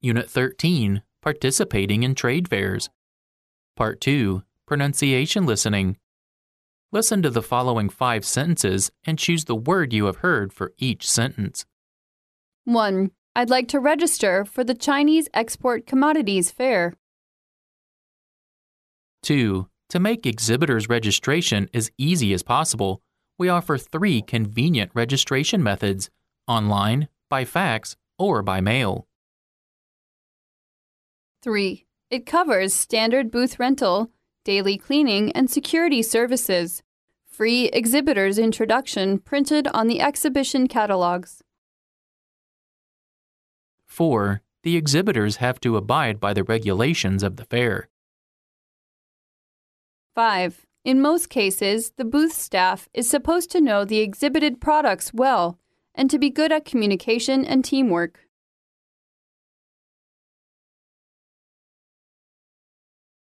Unit 13, Participating in Trade Fairs. Part 2, Pronunciation Listening. Listen to the following 5 sentences and choose the word you have heard for each sentence. 1. I'd like to register for the Chinese Export Commodities Fair. 2. To make exhibitors' registration as easy as possible, we offer 3 convenient registration methods: online, by fax, or by mail. 3. It covers standard booth rental, daily cleaning, and security services. Free exhibitor's introduction printed on the exhibition catalogs. 4. The exhibitors have to abide by the regulations of the fair. 5. In most cases, the booth staff is supposed to know the exhibited products well and to be good at communication and teamwork.